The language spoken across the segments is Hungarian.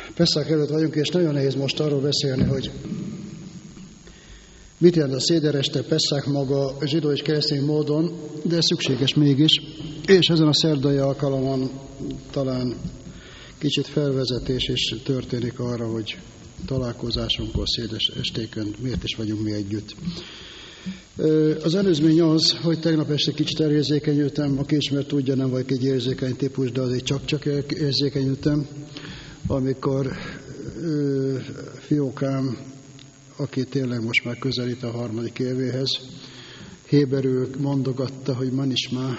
Pesszák előtt vagyunk, és nagyon nehéz most arról beszélni, hogy mit jelent a szédereste, Pesszák maga zsidó és keresztény módon, de szükséges mégis. És ezen a szerdai alkalomon talán kicsit felvezetés is történik arra, hogy találkozásunkkor, széderestékön miért is vagyunk mi együtt. Az előzmény az, hogy tegnap este kicsit elérzékenyültem, aki ismert tudja, nem vagyok egy érzékeny típus, de azért csak érzékenyültem, amikor fiókám, aki tényleg most már közelít a 3. évéhez, héberül mondogatta, hogy man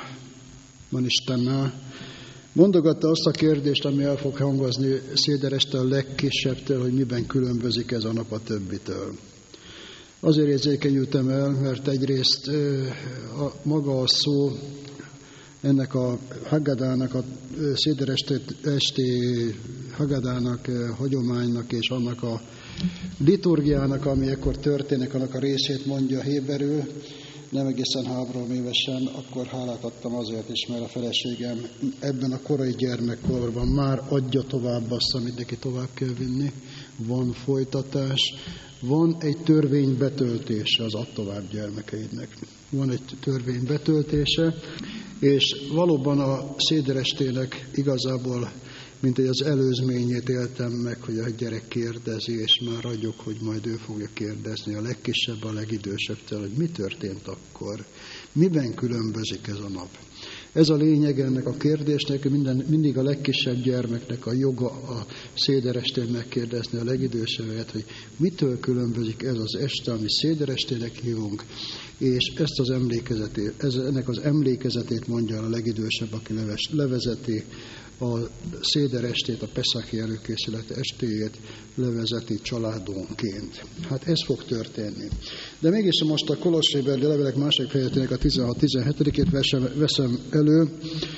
istannál, mondogatta azt a kérdést, ami el fog hangozni szédereste a legkisebbtől, hogy miben különbözik ez a nap a többitől. Azért érzékenyültem el, mert egyrészt maga a szó ennek a Haggadának, a széderesti Haggadának, hagyománynak és annak a liturgiának, ami ekkor történik, annak a részét mondja héberül, nem egészen 3 évesen, akkor hálát adtam azért is, mert a feleségem ebben a korai gyermekkorban már adja tovább azt, amit neki tovább kell vinni. Van folytatás, van egy törvény betöltése az add tovább gyermekeidnek. Van egy törvény betöltése, és valóban a széderestének igazából, mint egy az előzményét éltem meg, hogy a gyerek kérdezi, és már adjuk, hogy majd ő fogja kérdezni a legkisebb, a legidősebbtől, hogy mi történt akkor, miben különbözik ez a nap. Ez a lényeg ennek a kérdésnek, mindig a legkisebb gyermeknek a joga a széderestén megkérdezni a legidősebbet, hogy mitől különbözik ez az este, ami széderestének hívunk, és ezt az ennek az emlékezetét mondja a legidősebb, aki levezeti a széderestét, a Peszaki előkészület estéjét levezeti családonként. Hát ez fog történni. De mégis most a Kolossébeli levelek második fejezetének a 16-17-ét veszem elő,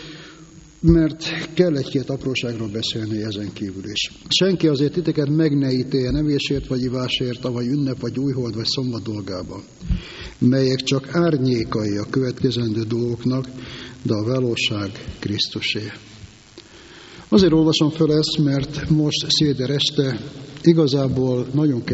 mert kell egy-két apróságról beszélni ezen kívül is. Senki azért titeket meg ne ítéljen evésért, vagy ivásért, avagy ünnep, vagy újhold, vagy szombat dolgában, melyek csak árnyékai a következendő dolgoknak, de a valóság Krisztusé. Azért olvasom fel ezt, mert most szédereste igazából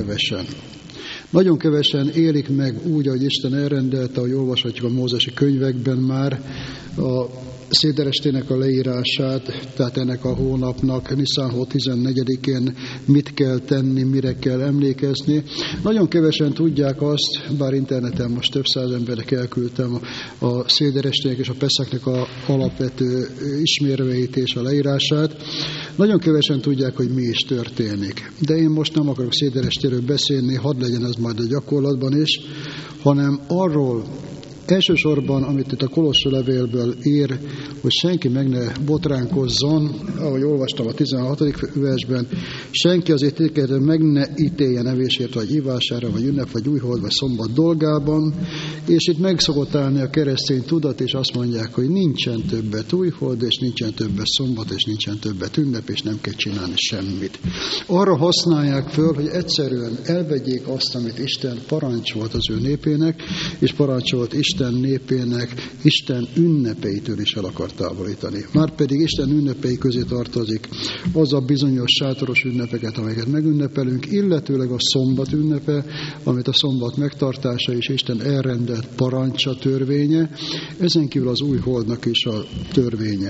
nagyon kevesen élik meg úgy, ahogy Isten elrendelte, ahogy olvashatjuk a mózesi könyvekben már a széderestének a leírását, tehát ennek a hónapnak, Niszán hó 14-én mit kell tenni, mire kell emlékezni. Nagyon kevesen tudják azt, bár interneten most több száz embernek elküldtem a széderestének és a Peszaknek a alapvető ismérveit és a leírását. Nagyon kevesen tudják, hogy mi is történik. De én most nem akarok széderestéről beszélni, hadd legyen ez majd a gyakorlatban is, hanem arról, elsősorban, amit itt a Kolossé levélből ír, hogy senki meg ne botránkozzon, ahogy olvastam a 16. versben, senki azért titeket meg ne ítéljen evésért, vagy ivására, vagy ünnep, vagy újhold, vagy szombat dolgában, és itt meg szokott állni a keresztény tudat, és azt mondják, hogy nincsen többet újhold, és nincsen többet szombat, és nincsen többet ünnep, és nem kell csinálni semmit. Arra használják föl, hogy egyszerűen elvegyék azt, amit Isten parancsolt az ő népének, és parancsolt Isten népének, Isten ünnepeitől is el akar távolítani. Márpedig Isten ünnepei közé tartozik az a bizonyos sátoros ünnepeket, amelyeket megünnepelünk, illetőleg a szombat ünnepe, amit a szombat megtartása és Isten elrendelt parancsa, törvénye, ezen kívül az új holdnak is a törvénye.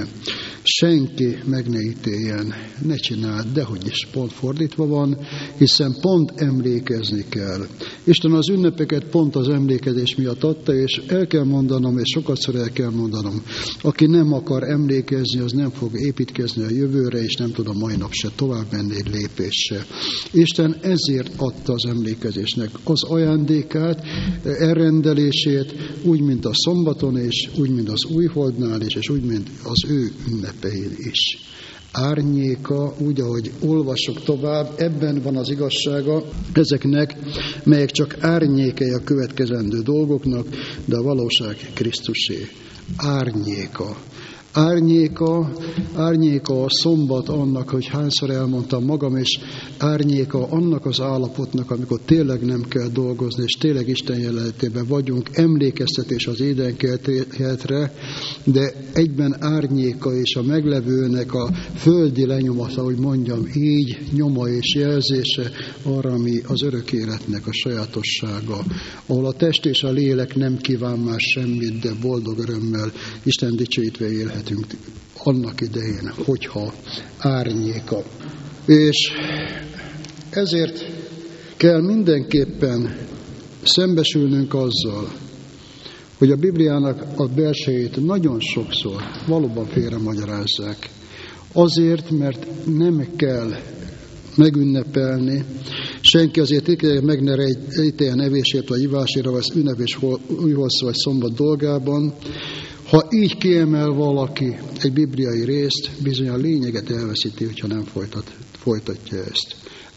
Senki meg ne ítéljen, ne csináld, dehogy is pont fordítva van, hiszen pont emlékezni kell. Isten az ünnepeket pont az emlékezés miatt adta, és el kell mondanom, és sokatszor el kell mondanom, aki nem akar emlékezni, az nem fog építkezni a jövőre, és nem tud a mai nap se tovább menni egy lépéssel. Isten ezért adta az emlékezésnek az ajándékát, elrendelését, úgy, mint a szombaton, és úgy, mint az újholdnál is, és úgy, mint az ő ünnepein is. Árnyéka, úgy, ahogy olvasok tovább, ebben van az igazsága ezeknek, melyek csak árnyékai a következendő dolgoknak, de a valóság Krisztusé. Árnyéka. Árnyéka a szombat annak, hogy hányszor elmondtam magam, és árnyéka annak az állapotnak, amikor tényleg nem kell dolgozni, és tényleg Isten jelenlétében vagyunk, emlékeztetés az édenkertre, de egyben árnyéka és a meglevőnek a földi lenyomata, hogy mondjam így, nyoma és jelzése arra, ami az örök életnek a sajátossága, ahol a test és a lélek nem kíván már semmit, de boldog örömmel Isten dicsőítve élhetünk annak idején, hogyha árnyéka. És ezért kell mindenképpen szembesülnünk azzal, hogy a Bibliának a verseit nagyon sokszor valóban félremagyarázzák. Azért, mert nem kell megünnepelni, senki azért meg ne ítéljen evésért vagy ivásért, vagy ünnepés újhosszú vagy szombat dolgában. Ha így kiemel valaki egy bibliai részt, bizony a lényeget elveszíti, hogyha nem folytatja ezt.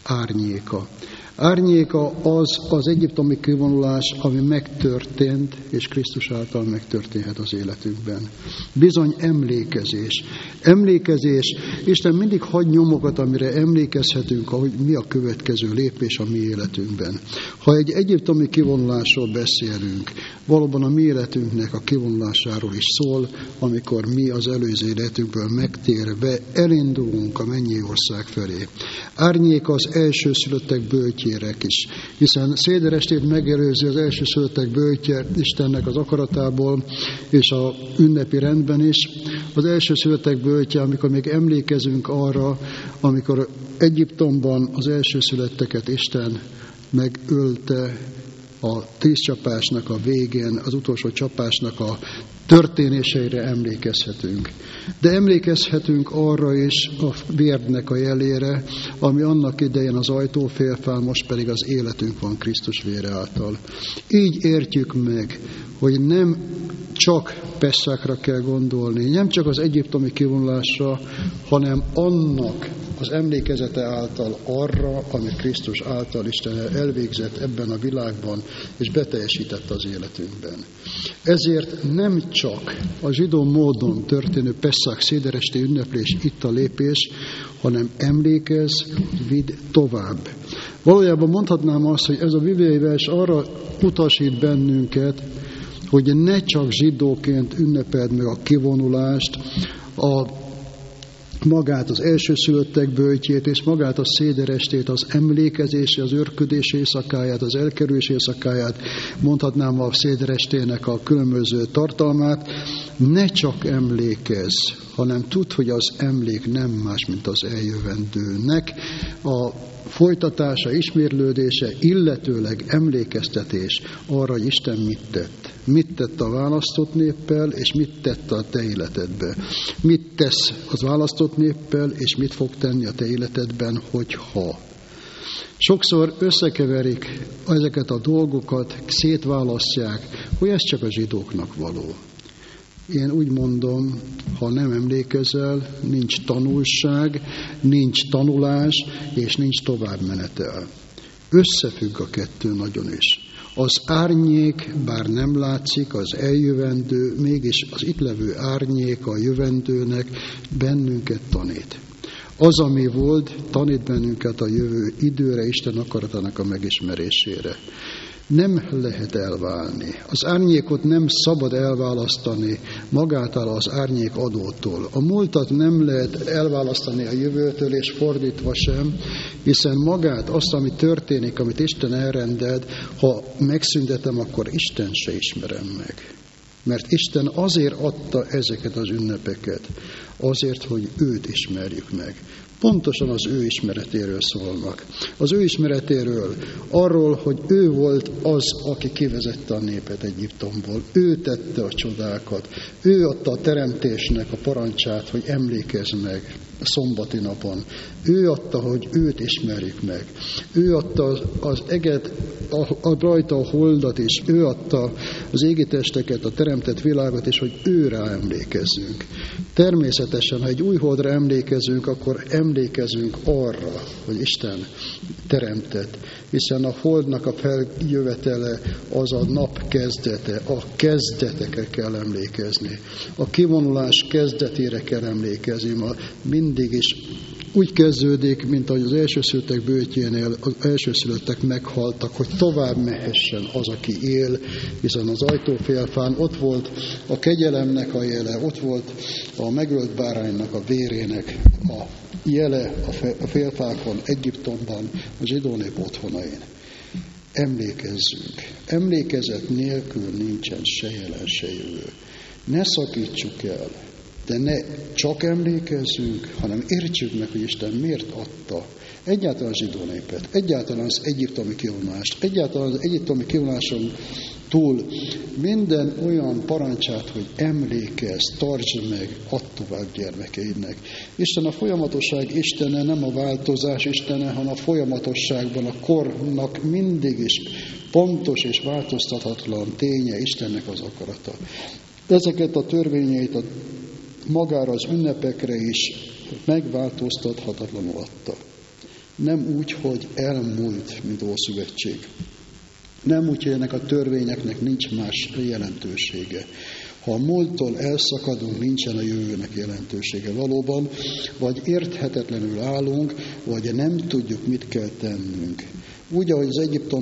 Árnyéka az egyiptomi kivonulás, ami megtörtént, és Krisztus által megtörténhet az életünkben. Bizony emlékezés. Isten mindig hagy nyomokat, amire emlékezhetünk, hogy mi a következő lépés a mi életünkben. Ha egy egyiptomi kivonulásról beszélünk, valóban a mi életünknek a kivonulásáról is szól, amikor mi az előző életünkből megtérve elindulunk a mennyi ország felé. Árnyéka az elsőszülöttek bölcsérek is, hiszen széderestét megelőzi az elsőszülöttek bölcse Istennek az akaratából, és a ünnepi rendben is. Az elsőszülöttek bölcse, amikor még emlékezünk arra, amikor Egyiptomban az elsőszülötteket Isten megölte, a 10 csapásnak a végén, az utolsó csapásnak a történéseire emlékezhetünk. De emlékezhetünk arra is a vérnek a jelére, ami annak idején az ajtófélfán, most pedig az életünk van Krisztus vére által. Így értjük meg, hogy nem csak Pesszákra kell gondolni, nem csak az egyiptomi kivonulásra, hanem annak az emlékezete által arra, amit Krisztus által Isten elvégzett ebben a világban, és beteljesített az életünkben. Ezért nem csak a zsidó módon történő Pesszák széderesti ünneplés itt a lépés, hanem emlékezz, vidd tovább. Valójában mondhatnám azt, hogy ez a bibliai vers arra utasít bennünket, hogy ne csak zsidóként ünnepeld meg a kivonulást, magát az elsőszülöttek bölcsét, és magát a széderestét, az emlékezési, az örködés éjszakáját, az elkerülés éjszakáját, mondhatnám a széderestének a különböző tartalmát. Ne csak emlékezz, hanem tudd, hogy az emlék nem más, mint az eljövendőnek a folytatása, ismétlődése, illetőleg emlékeztetés arra, hogy Isten mit tett. Mit tett a választott néppel, és mit tett a te életedbe. Mit tesz az választott néppel, és mit fog tenni a te életedben, hogyha. Sokszor összekeverik ezeket a dolgokat, szétválasztják, hogy ez csak a zsidóknak való. Én úgy mondom, ha nem emlékezel, nincs tanulság, nincs tanulás, és nincs továbbmenetel. Összefügg a kettő nagyon is. Az árnyék, bár nem látszik, az eljövendő, mégis az itt levő árnyék a jövendőnek bennünket tanít. Az, ami volt, tanít bennünket a jövő időre, Isten akaratának a megismerésére. Nem lehet elválni. Az árnyékot nem szabad elválasztani magától az árnyék adótól. A múltat nem lehet elválasztani a jövőtől, és fordítva sem, hiszen magát, azt, ami történik, amit Isten elrendelt, ha megszüntetem, akkor Isten se ismerem meg. Mert Isten azért adta ezeket az ünnepeket, azért, hogy őt ismerjük meg. Pontosan az ő ismeretéről szólnak. Az ő ismeretéről, arról, hogy ő volt az, aki kivezette a népet Egyiptomból. Ő tette a csodákat. Ő adta a teremtésnek a parancsát, hogy emlékezz meg a szombati napon. Ő adta, hogy őt ismerjük meg. Ő adta az eget, rajta a holdat is. Ő adta az égi testeket, a teremtett világot, és hogy őrá emlékezzünk. Természetesen, ha egy új holdra emlékezünk, akkor emlékezünk arra, hogy Isten teremtett, hiszen a holdnak a feljövetele az a nap kezdete, a kezdetekre kell emlékezni. A kivonulás kezdetére kell emlékezni, ma mindig is úgy kezdődik, mint ahogy az elsőszülöttek bőtjénél az elsőszülöttek meghaltak, hogy tovább mehessen az, aki él, hiszen az ajtófélfán ott volt a kegyelemnek a jele, ott volt a megölt báránynak a vérének a jele a félfákon, Egyiptomban, a zsidó nép otthonain. Emlékezzünk. Emlékezet nélkül nincsen se jelen, se jövő. Ne szakítsuk el. De ne csak emlékezzünk, hanem értsük meg, hogy Isten miért adta egyáltalán a zsidó népet, egyáltalán az egyiptomi kivonulást, egyáltalán az egyiptomi kivonuláson túl minden olyan parancsát, hogy emlékezz, tartsd meg, add tovább gyermekeidnek. Isten a folyamatosság Istene, nem a változás Istene, hanem a folyamatosságban a kornak mindig is pontos és változtathatatlan ténye Istennek az akarata. Ezeket a törvényeit magára az ünnepekre is megváltoztathatatlanul adta. Nem úgy, hogy elmúlt, mint Ószövetség. Nem úgy, hogy ennek a törvényeknek nincs más jelentősége. Ha a múlttól elszakadunk, nincsen a jövőnek jelentősége valóban, vagy érthetetlenül állunk, vagy nem tudjuk, mit kell tennünk. Úgy, ahogy az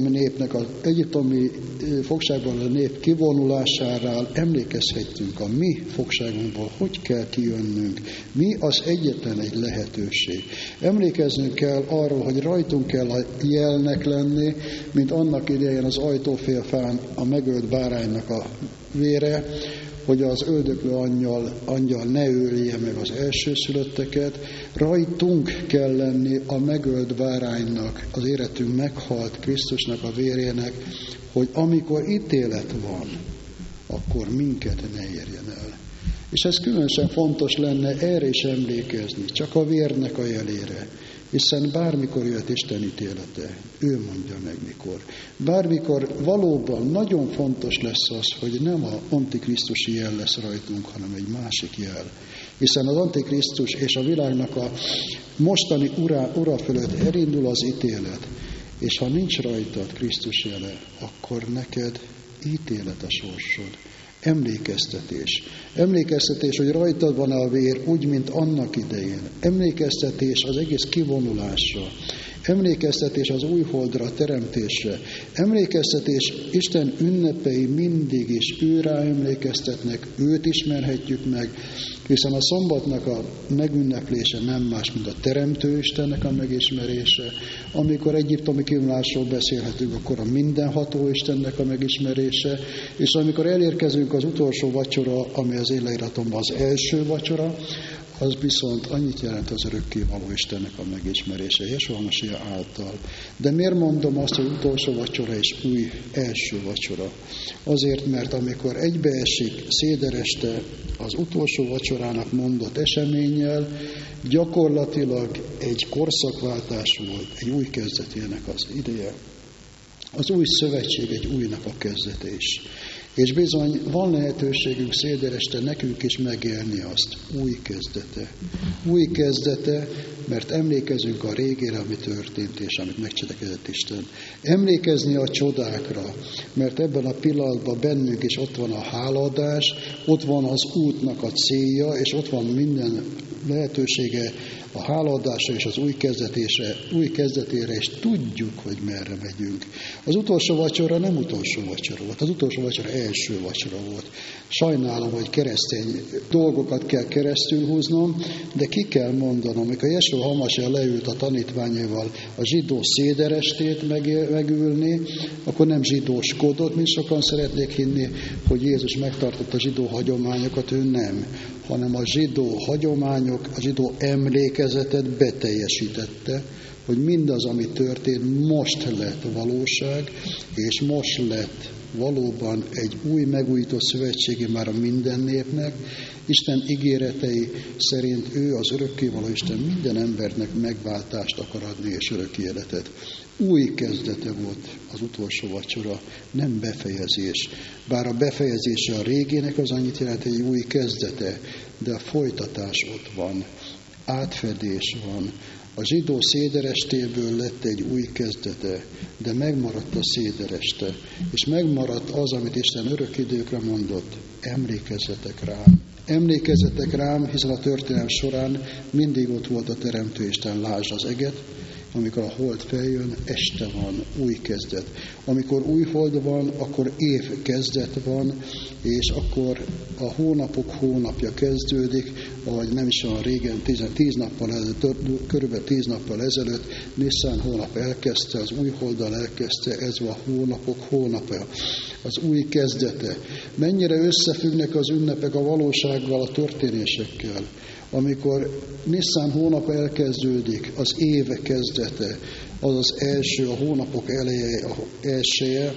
egyiptomi fogságban a nép kivonulására emlékezhetünk a mi fogságunkból, hogy kell kijönnünk. Mi az egyetlen egy lehetőség. Emlékeznünk kell arról, hogy rajtunk kell a jelnek lenni, mint annak idején az ajtófélfán a megölt báránynak a vére, hogy az öldöklő angyal ne ölje meg az elsőszülötteket. Rajtunk kell lenni a megölt báránynak, az életünk meghalt Krisztusnak a vérének, hogy amikor ítélet van, akkor minket ne érjen el. És ez különösen fontos lenne erre is emlékezni, csak a vérnek a jelére. Hiszen bármikor jött Isten ítélete, ő mondja meg mikor. Bármikor valóban nagyon fontos lesz az, hogy nem az antikrisztusi jel lesz rajtunk, hanem egy másik jel. Hiszen az antikrisztus és a világnak a mostani ura fölött elindul az ítélet. És ha nincs rajtad Krisztus jele, akkor neked ítélet a sorsod. Emlékeztetés. Emlékeztetés, hogy rajtad van a vér, úgy, mint annak idején. Emlékeztetés az egész kivonulásra. Emlékeztetés az új holdra teremtésre. Emlékeztetés Isten ünnepei mindig is őrá emlékeztetnek, őt ismerhetjük meg, hiszen a szombatnak a megünneplése nem más, mint a Teremtő Istennek a megismerése. Amikor egyiptomi kivonulásról beszélhetünk, akkor a mindenható Istennek a megismerése, és amikor elérkezünk az utolsó vacsora, ami az én leíratomban az első vacsora, az viszont annyit jelent az örökkévaló Istennek a megismerése, Jesúa Masiá által. De miért mondom azt, hogy utolsó vacsora és új első vacsora? Azért, mert amikor egybeesik szédereste az utolsó vacsorának mondott eseménnyel, gyakorlatilag egy korszakváltás volt, egy új kezdetének az ideje. Az új szövetség egy újnak a kezdete is. És bizony van lehetőségünk szédereste nekünk is megélni azt. Új kezdete. Új kezdete, mert emlékezünk a régére, ami történt, és amit megcselekedett Isten. Emlékezni a csodákra, mert ebben a pillanatban bennünk is ott van a hálaadás, ott van az útnak a célja, és ott van minden lehetősége a hálaadásra és az új kezdetére, és tudjuk, hogy merre megyünk. Az utolsó vacsora nem utolsó vacsora volt, az utolsó vacsora első vacsora volt. Sajnálom, hogy keresztény dolgokat kell keresztül húznom, de ki kell mondanom, amikor Jesúa Hamasiá leült a tanítványaival a zsidó széderestét megülni, akkor nem zsidóskodott, mint sokan szeretnék hinni, hogy Jézus megtartotta a zsidó hagyományokat, ő nem, hanem a zsidó hagyományok, a zsidó emlékezetet beteljesítette, hogy mindaz, ami történt, most lett valóság, és most lett valóban egy új megújított szövetsége már a minden népnek. Isten ígéretei szerint ő az örökkévaló Isten minden embernek megváltást akar adni és örök életet. Új kezdete volt az utolsó vacsora, nem befejezés. Bár a befejezése a régének az annyit jelent, egy új kezdete, de a folytatás ott van, átfedés van. A zsidó széderestéből lett egy új kezdete, de megmaradt a szédereste, és megmaradt az, amit Isten örök időkre mondott, emlékezzetek rám. Emlékezzetek rám, hiszen a történelem során mindig ott volt a Teremtő Isten, lásd az eget, amikor a hold feljön, este van, új kezdet. Amikor új hold van, akkor év kezdet van, és akkor a hónapok hónapja kezdődik, ahogy nem is olyan régen, körülbelül 10 nappal ezelőtt Nisztán hónap elkezdte, az új holddal elkezdte, ez a hónapok hónapja, az új kezdete. Mennyire összefüggnek az ünnepek a valósággal, a történésekkel. Amikor Nisztán hónap elkezdődik, az év kezdete, az az első, a hónapok eleje, a elsője,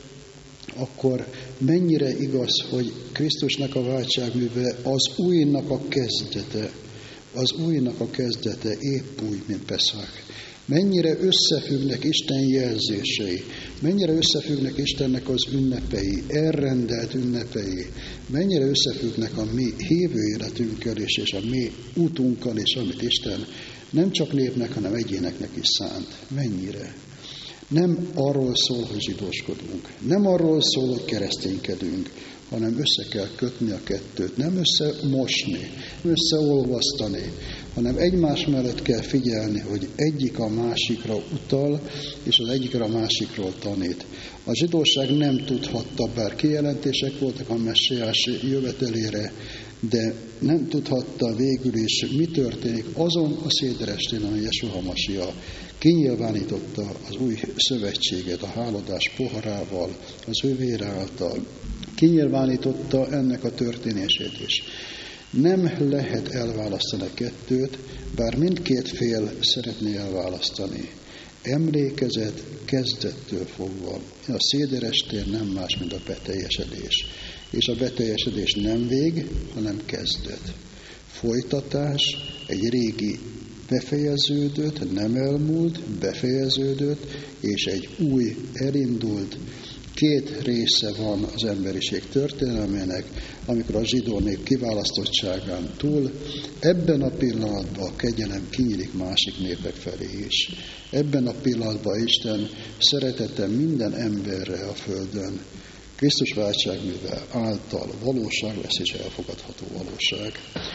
akkor mennyire igaz, hogy Krisztusnak a váltságműve az újnak a kezdete, az újnak a kezdete, épp úgy, mint Peszach. Mennyire összefüggnek Isten jelzései, mennyire összefüggnek Istennek az ünnepei, elrendelt ünnepei, mennyire összefüggnek a mi hívő életünkkel és a mi útunkkal, és amit Isten nem csak népnek, hanem egyéneknek is szánt. Mennyire? Nem arról szól, hogy zsidóskodunk, nem arról szól, hogy kereszténykedünk, hanem össze kell kötni a kettőt, nem összemosni, nem összeolvasztani, hanem egymás mellett kell figyelni, hogy egyik a másikra utal, és az egyikre a másikról tanít. A zsidóság nem tudhatta, bár kijelentések voltak a messiás jövetelére, de nem tudhatta végül is, mi történik azon a széderestén, amely Jesúa Hamasia kinyilvánította az új szövetséget a háladás poharával, az ő vére által. Kinyilvánította ennek a történését is. Nem lehet elválasztani a kettőt, bár mindkét fél szeretné elválasztani. Emlékezet kezdettől fogva. A széderestén nem más, mint a beteljesedés. És a beteljesedés nem vég, hanem kezdet. Folytatás, egy régi befejeződött, nem elmúlt, befejeződött, és egy új elindult. Két része van az emberiség történelmének, amikor a zsidó nép kiválasztottságán túl, ebben a pillanatban a kegyelem kinyílik másik népek felé is. Ebben a pillanatban Isten szeretete minden emberre a földön, Krisztus váltságműve által valóság lesz és elfogadható valóság.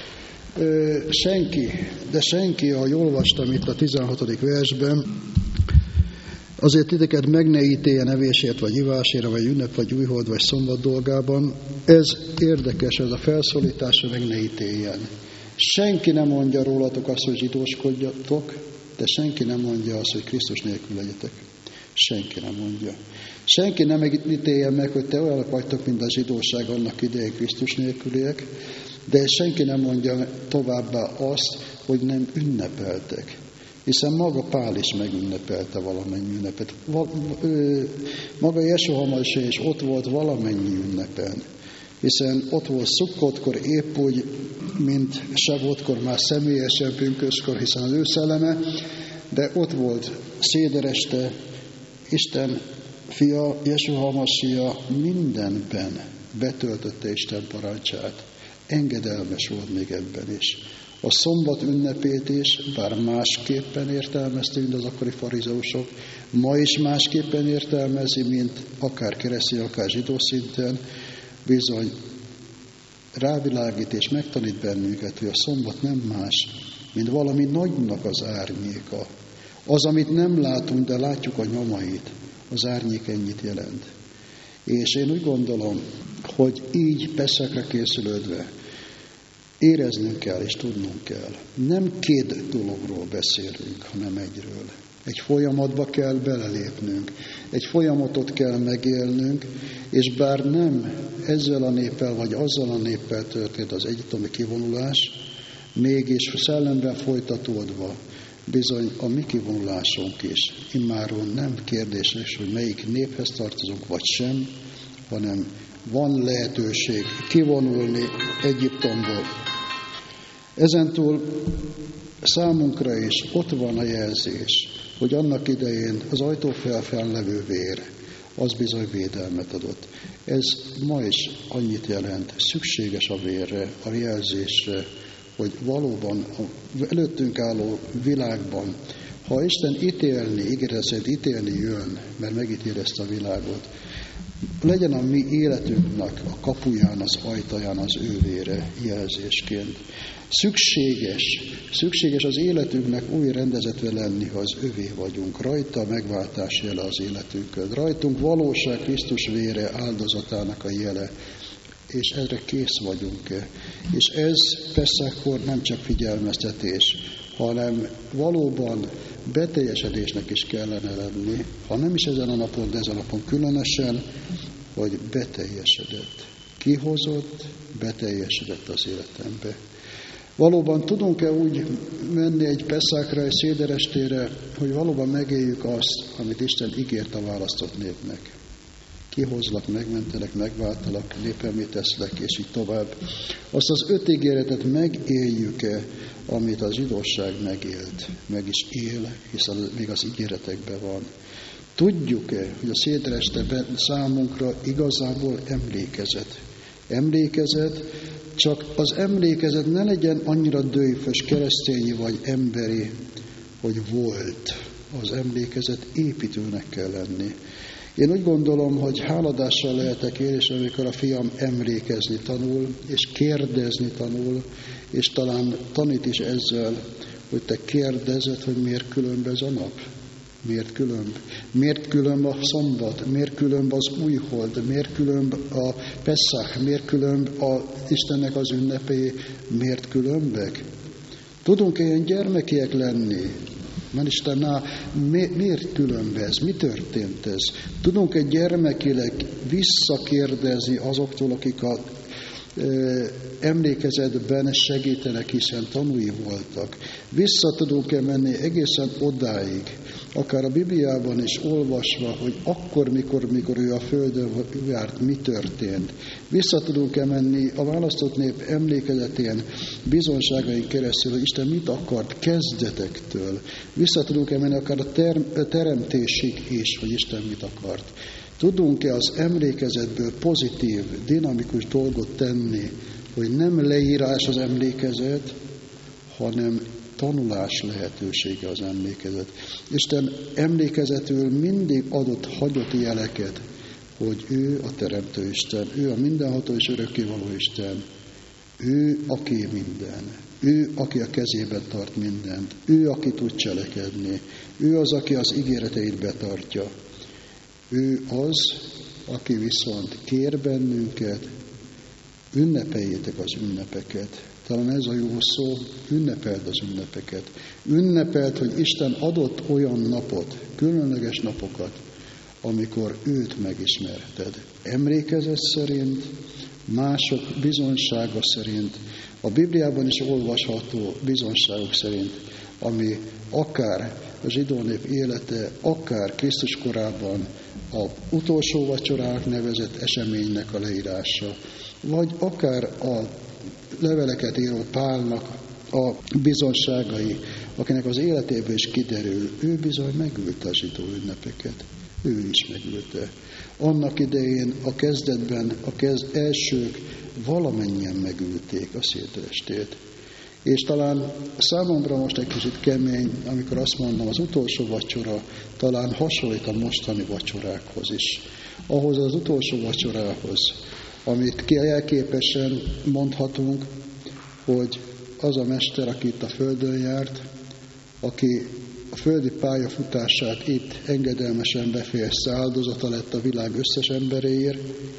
Senki, ahogy olvastam itt a 16. versben, azért titeket meg ne ítéljen evésért, vagy ivásért, vagy ünnep, vagy újhold, vagy szombat dolgában. Ez érdekes, ez a felszólításra meg ne ítéljen. Senki nem mondja rólatok azt, hogy zsidóskodjatok, de senki nem mondja azt, hogy Krisztus nélkül legyetek. Senki nem mondja. Senki nem ítélje meg, hogy te olyanok vagytok, mint a zsidóság annak idején Krisztus nélküliek, de senki nem mondja továbbá azt, hogy nem ünnepeltek. Hiszen maga Pál is megünnepelte valamennyi ünnepet. Maga Jesúa Hamasia is ott volt valamennyi ünnepen. Hiszen ott volt Szukkotkor épp úgy, mint Sevotkor, már személyesen pünköskor, hiszen az ő szelleme, de ott volt szédereste, Isten fia, Jesúa Hamasia mindenben betöltötte Isten parancsát. Engedelmes volt még ebben is. A szombat ünnepét is, bár másképpen értelmezte, mint az akkori farizeusok, ma is másképpen értelmezi, mint akár keresztény, akár zsidó szinten, bizony rávilágít és megtanít bennünket, hogy a szombat nem más, mint valami nagynak az árnyéka. Az, amit nem látunk, de látjuk a nyomait, az árnyék ennyit jelent. És én úgy gondolom, hogy így Peszachra készülődve éreznünk kell és tudnunk kell. Nem két dologról beszélünk, hanem egyről. Egy folyamatba kell belelépnünk, egy folyamatot kell megélnünk, és bár nem ezzel a néppel vagy azzal a néppel történt az egyiptomi kivonulás, mégis szellemben folytatódva, bizony a mi kivonulásunk is. Immáron nem kérdéses, hogy melyik néphez tartozunk, vagy sem, hanem van lehetőség kivonulni Egyiptomból. Ezentúl számunkra is ott van a jelzés, hogy annak idején az ajtófelfen levő vér, az bizony védelmet adott. Ez ma is annyit jelent, szükséges a vérre, a jelzésre, hogy valóban előttünk álló világban, ha Isten ígéret szerint ítélni jön, mert megítél ezt a világot, legyen a mi életünknek a kapuján, az ajtaján az ő vére jelzésként. Szükséges az életünknek új rendezetve lenni, ha az övé vagyunk. Rajta a megváltás jele az életünkön. Rajtunk valóság Krisztus vére áldozatának a jele. És erre kész vagyunk-e? És ez Pesszakkor nem csak figyelmeztetés, hanem valóban beteljesedésnek is kellene lenni, ha nem is ezen a napon, de ezen a napon különösen, hogy beteljesedett. Kihozott, beteljesedett az életembe. Valóban tudunk-e úgy menni egy Pesszakra, egy széderestére, hogy valóban megéljük azt, amit Isten ígért a választott népnek. Kihozlak, megmentelek, megváltalak, népemmé teszlek, és így tovább. Azt az 5 ígéretet megéljük-e, amit a zsidóság megélt, meg is él, hiszen még az ígéretekben van. Tudjuk-e, hogy a szédereste számunkra igazából emlékezet, csak az emlékezet ne legyen annyira dőfös, keresztényi vagy emberi, hogy volt. Az emlékezet építőnek kell lenni. Én úgy gondolom, hogy háladással lehetek én, és amikor a fiam emlékezni tanul, és kérdezni tanul, és talán tanít is ezzel, hogy te kérdezed, hogy miért különb ez a nap? Miért különb? Miért különb a szombat? Miért különb az újhold? Miért különb a Pesszak? Miért különb a Istennek az ünnepei? Miért különbek? Tudunk ilyen gyermekiek lenni? Mert Isten, miért különb ez? Mi történt ez? Tudunk egy gyermekileg visszakérdezni azoktól, akik a emlékezetben segítenek, hiszen tanúi voltak. Vissza tudunk-e menni egészen odáig, akár a Bibliában is olvasva, hogy akkor, mikor ő a földön járt, mi történt. Vissza tudunk-e menni a választott nép emlékezetén, bizonságain keresztül, hogy Isten mit akart kezdetektől. Vissza tudunk-e menni akár a teremtésig is, hogy Isten mit akart. Tudunk-e az emlékezetből pozitív, dinamikus dolgot tenni, hogy nem leírás az emlékezet, hanem tanulás lehetősége az emlékezet. Isten emlékezetül mindig hagyott jeleket, hogy ő a Teremtő Isten, ő a mindenható és örökkévaló Isten, ő, aki minden, ő, aki a kezében tart mindent, ő, aki tud cselekedni, ő az, aki az ígéreteit betartja. Ő az, aki viszont kér bennünket, ünnepeljétek az ünnepeket. Talán ez a jó szó, ünnepeld az ünnepeket. Ünnepeld, hogy Isten adott olyan napot, különleges napokat, amikor őt megismerted. Emlékezet szerint, mások bizonysága szerint, a Bibliában is olvasható bizonyságok szerint, ami akár a zsidó nép élete, akár Krisztus korában a utolsó vacsorának nevezett eseménynek a leírása, vagy akár a leveleket író Pálnak a bizonságai, akinek az életéből is kiderül, ő bizony megülte a zsidó ünnepeket. Ő is megülte. Annak idején a kezdetben elsők valamennyien megülték a széderestét. És talán számomra most egy kicsit kemény, amikor azt mondom, az utolsó vacsora talán hasonlít a mostani vacsorákhoz is. Ahhoz az utolsó vacsorához, amit jelképesen mondhatunk, hogy az a mester, aki itt a földön járt, aki a földi pályafutását itt engedelmesen befejezte, áldozata lett a világ összes emberéért,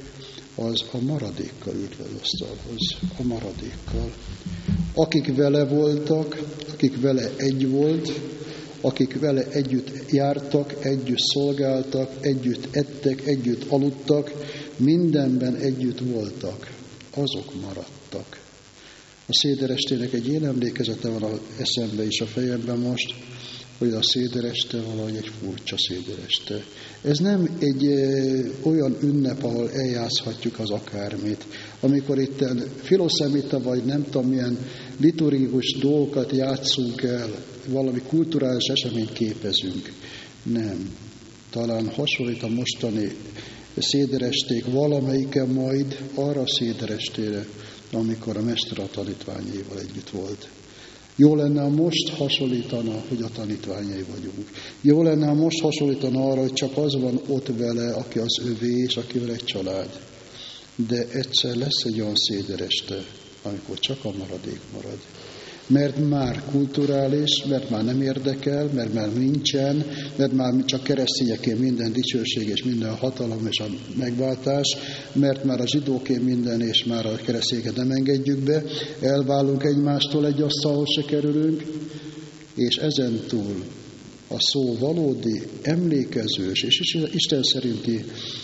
az a maradékkal ült az asztalhoz, a maradékkal. Akik vele voltak, akik vele egy volt, akik vele együtt jártak, együtt szolgáltak, együtt ettek, együtt aludtak, mindenben együtt voltak, azok maradtak. A széderestének egy ilyen emlékezete van az eszembe és a fejemben most, hogy a szédereste valahogy egy furcsa szédereste. Ez nem egy olyan ünnep, ahol eljátszhatjuk az akármit. Amikor itt filoszemita vagy nem tudom milyen liturgikus dolgokat játszunk el, valami kulturális eseményt képezünk. Nem. Talán hasonlít a mostani széderesték valamelyike majd arra a széderestére, amikor a mester a tanítványaival együtt volt. Jó lenne, ha most hasonlítana, hogy a tanítványai vagyunk. Jó lenne, ha most hasonlítana arra, hogy csak az van ott vele, aki az övé, és akivel egy család. De egyszer lesz egy olyan szédereste, amikor csak a maradék marad. Mert már kulturális, mert már nem érdekel, mert már nincsen, mert már csak keresztényeké minden dicsőség és minden hatalom és a megváltás, mert már a zsidóké minden, és már a keresztényeket nem engedjük be, elválunk egymástól, egy asztalhoz se kerülünk, és ezentúl a szó valódi, emlékezős és Isten szerinti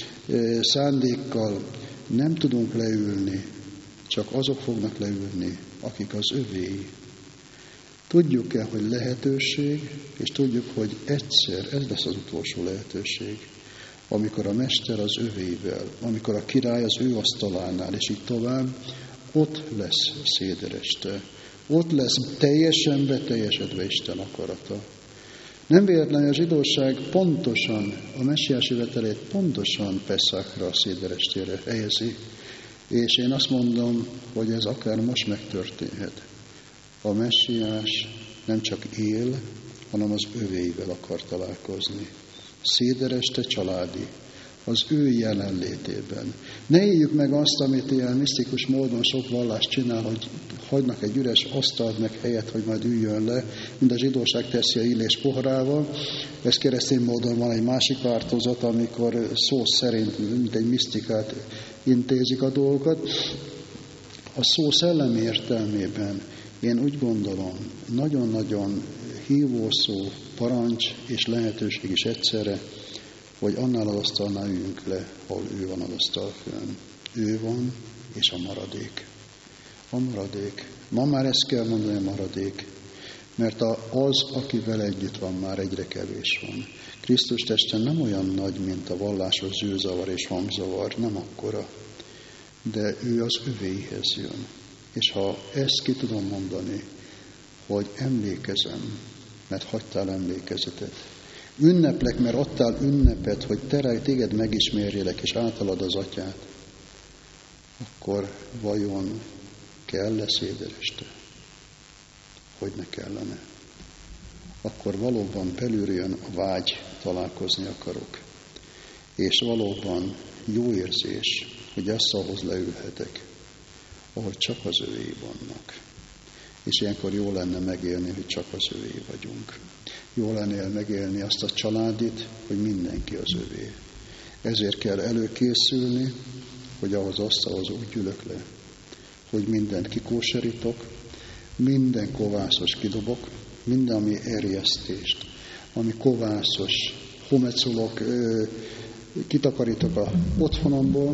szándékkal nem tudunk leülni, csak azok fognak leülni, akik az övéi. Tudjuk-e, hogy lehetőség, és tudjuk, hogy egyszer ez lesz az utolsó lehetőség, amikor a mester az övével, amikor a király az ő asztalánál, és így tovább, ott lesz szédereste. Ott lesz teljesen beteljesedve Isten akarata. Nem véletlenül a zsidóság pontosan, a messiás jövetelét pontosan Peszákra, a széderestére helyezi. És én azt mondom, hogy ez akár most megtörténhet. A messiás nem csak él, hanem az övéivel akar találkozni. Szédereste családi, az ő jelenlétében. Ne éljük meg azt, amit ilyen misztikus módon sok vallás csinál, hogy hagynak egy üres asztalt meg helyet, hogy majd üljön le, mint a zsidóság teszi a illés poharával. Ez keresztény módon van egy másik változat, amikor szó szerint, mint egy misztikát intézik a dolgokat. A szó szellemi értelmében én úgy gondolom, nagyon-nagyon hívó szó, parancs és lehetőség is egyszerre, hogy annál az asztalnál üljünk le, ahol ő van az asztal fönn. Ő van, és a maradék. A maradék. Ma már ezt kell mondani, a maradék. Mert az, aki vele együtt van, már egyre kevés van. Krisztus teste nem olyan nagy, mint a vallásos zűrzavar és hangzavar, nem akkora. De ő az övéihez jön. És ha ezt ki tudom mondani, hogy emlékezem, mert hagytál emlékezetet. Ünneplek, mert adtál ünnepet, hogy téged megismerjelek, és általad az atyát, akkor vajon kell-e szédereste? Hogy ne kellene? Akkor valóban belülről jön a vágy, találkozni akarok. És valóban jó érzés, hogy asztalhoz leülhetek, ahol csak az övéi vannak. És ilyenkor jó lenne megélni, hogy csak az övéi vagyunk. Jó lenne megélni azt a családit, hogy mindenki az övé. Ezért kell előkészülni, hogy ahhoz asztalhoz úgy gyűlök le, hogy mindent kikóserítok, minden kovászos kidobok, minden, ami erjesztést, ami kovászos, homecolok, kitakarítok a otthonomból,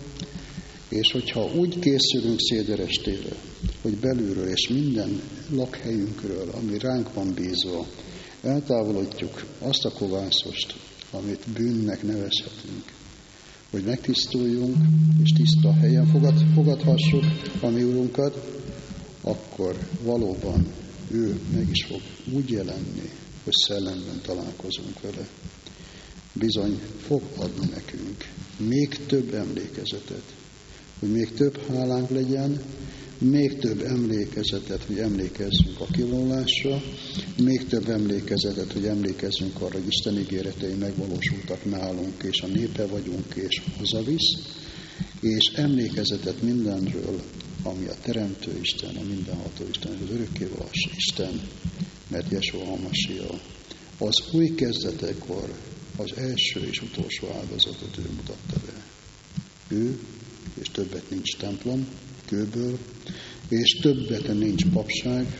és hogyha úgy készülünk széderestére, hogy belülről és minden lakhelyünkről, ami ránk van bízva, eltávolítjuk azt a kovászost, amit bűnnek nevezhetünk, hogy megtisztuljunk, és tiszta helyen fogadhassuk a mi Urunkat, akkor valóban ő meg is fog úgy jelenni, hogy szellemben találkozunk vele. Bizony fog adni nekünk még több emlékezetet, hogy még több hálánk legyen, még több emlékezetet, hogy emlékezzünk a kivonulásra, még több emlékezetet, hogy emlékezzünk arra, hogy Isten ígéretei megvalósultak nálunk, és a népe vagyunk, és hazavisz, és emlékezetet mindenről, ami a Teremtő Isten, a mindenható Isten, az örökkévalós Isten, mert Jesua HaMasiach az új kezdetekor az első és utolsó áldozatot ő mutatta be. Ő, és többet nincs templom, kőből, és többet nincs papság,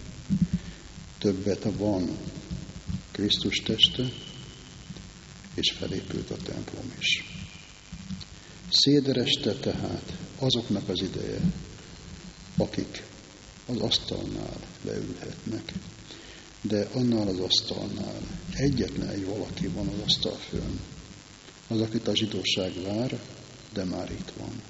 többet van Krisztus teste, és felépült a templom is. Szédereste tehát azoknak az ideje, akik az asztalnál leülhetnek. De annál az asztalnál egyetlen egy valaki van az asztal fönn. Az, akit a zsidóság vár, de már itt van.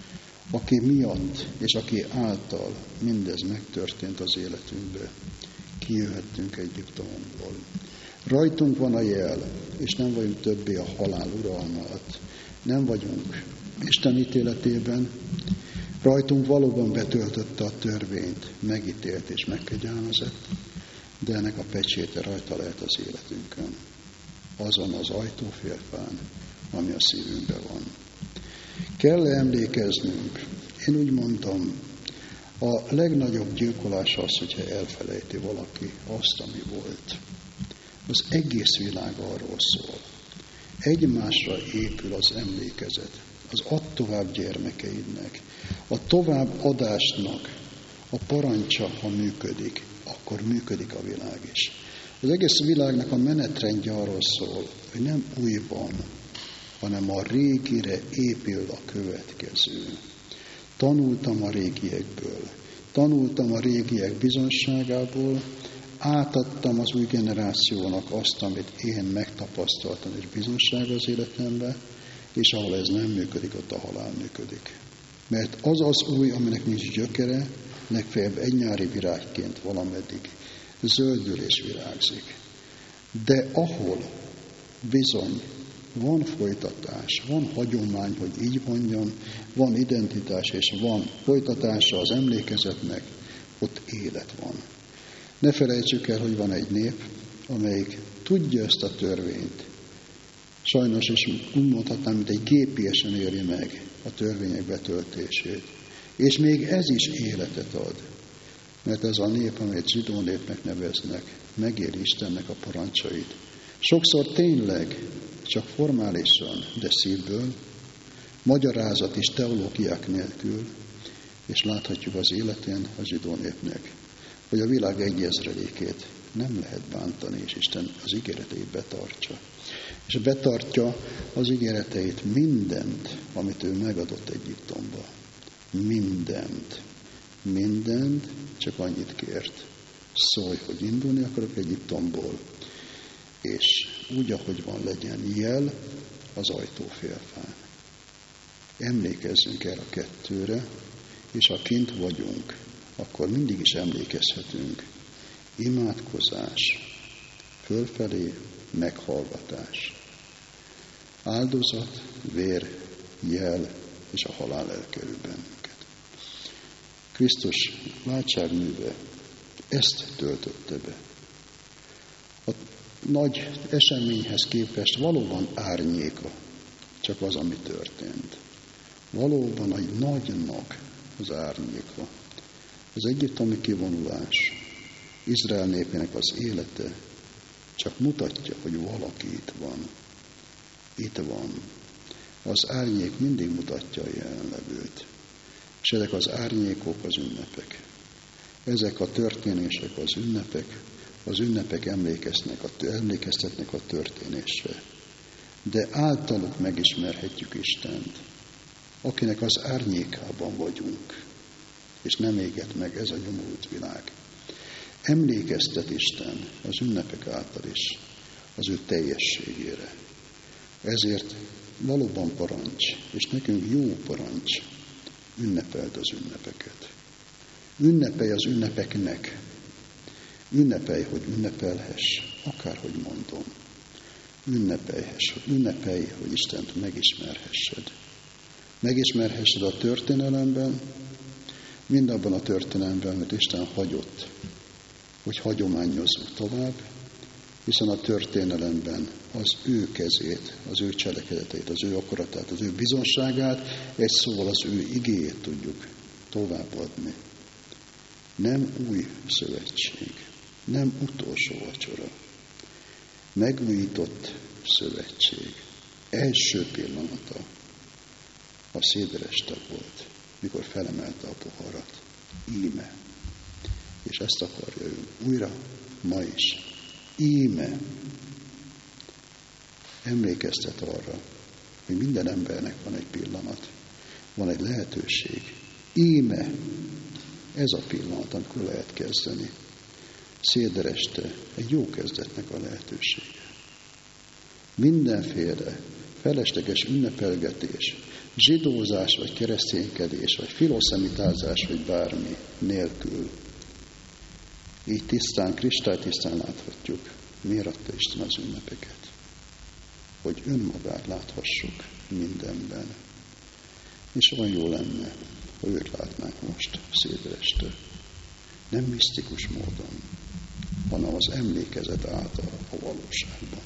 Aki miatt, és aki által mindez megtörtént az életünkbe, kijöhettünk Egyiptomból. Rajtunk van a jel, és nem vagyunk többé a halál uralma alatt. Nem vagyunk Isten ítéletében. Rajtunk valóban betöltötte a törvényt, megítélt és megkegyelmezett, de ennek a pecséte rajta lehet az életünkön. Azon az ajtófélfán, ami a szívünkben van. Kell emlékeznünk, én úgy mondtam, a legnagyobb gyilkolás az, hogyha elfelejti valaki azt, ami volt. Az egész világ arról szól. Egymásra épül az emlékezet, az add tovább gyermekeidnek, a továbbadásnak a parancsa, ha működik, akkor működik a világ is. Az egész világnak a menetrendje arról szól, hogy nem újban, hanem a régire épül a következő. Tanultam a régiekből, tanultam a régiek bizonyságából, átadtam az új generációnak azt, amit én megtapasztaltam és bizonyság az életemben, és ahol ez nem működik, ott a halál működik. Mert az az új, aminek nincs gyökere, legfeljebb egy nyári virágként valameddig zöldül és virágzik. De ahol bizony van folytatás, van hagyomány, hogy így mondjam, van identitás és van folytatása az emlékezetnek, ott élet van. Ne felejtsük el, hogy van egy nép, amelyik tudja ezt a törvényt. Sajnos is úgy mondhatnám, mint egy gépiesen éri meg a törvények betöltését. És még ez is életet ad. Mert ez a nép, amelyet zsidó népnek neveznek, megéri Istennek a parancsait. Sokszor tényleg, csak formálisan, de szívből, magyarázat és teológiák nélkül, és láthatjuk az életén a zsidó népnek, hogy a világ 1/1000-ét nem lehet bántani, és Isten az ígéreteit betartsa. És betartja az ígéreteit, mindent, amit ő megadott Egyiptomba. Mindent, csak annyit kért. Szólj, hogy indulni akarok Egyiptomból, és úgy, ahogy van, legyen jel az ajtófélfán. Emlékezzünk erre a kettőre, és ha kint vagyunk, akkor mindig is emlékezhetünk. Imádkozás, fölfelé meghallgatás. Áldozat, vér, jel, és a halál elkerül bennünket. Krisztus váltságműve ezt töltötte be. A nagy eseményhez képest valóban árnyéka, csak az, ami történt. Valóban egy nagynak az árnyéka. Az egyiptomi kivonulás, Izrael népének az élete csak mutatja, hogy valaki itt van. Itt van. Az árnyék mindig mutatja a jelenlevőt. És ezek az árnyékok az ünnepek. Ezek a történések az ünnepek emlékeztetnek a történésre. De általuk megismerhetjük Istent, akinek az árnyékában vagyunk, és nem éget meg ez a nyomorult világ. Emlékeztet Isten az ünnepek által is az ő teljességére. Ezért valóban parancs, és nekünk jó parancs, ünnepeld az ünnepeket. Ünnepelj az ünnepeknek. Ünnepelj, hogy ünnepelhess, akárhogy mondom. Ünnepelj, hogy Istent megismerhessed. Megismerhessed a történelemben, mindabban a történelemben, amit Isten hagyott, hogy hagyományozzuk tovább, hiszen a történelemben az ő kezét, az ő cselekedeteit, az ő akaratát, az ő bizonságát, egy szóval az ő igéjét tudjuk továbbadni. Nem új szövetség, nem utolsó vacsora, megújított szövetség. Első pillanata a szédereste volt, mikor felemelte a poharat. Íme. És ezt akarja ő újra, ma is. Íme. Emlékeztet arra, hogy minden embernek van egy pillanat, van egy lehetőség. Íme. Ez a pillanat, amikor lehet kezdeni. Széder este egy jó kezdetnek a lehetősége. Mindenféle felesleges ünnepelgetés, zsidózás, vagy kereszténykedés, vagy filoszemitázás, vagy bármi nélkül. Így tisztán, kristálytisztán láthatjuk, miért adta Isten az ünnepeket. Hogy önmagát láthassuk mindenben. És olyan jó lenne, ha őt látnánk most széder este. Nem misztikus módon, hanem az emlékezet által a valóságban.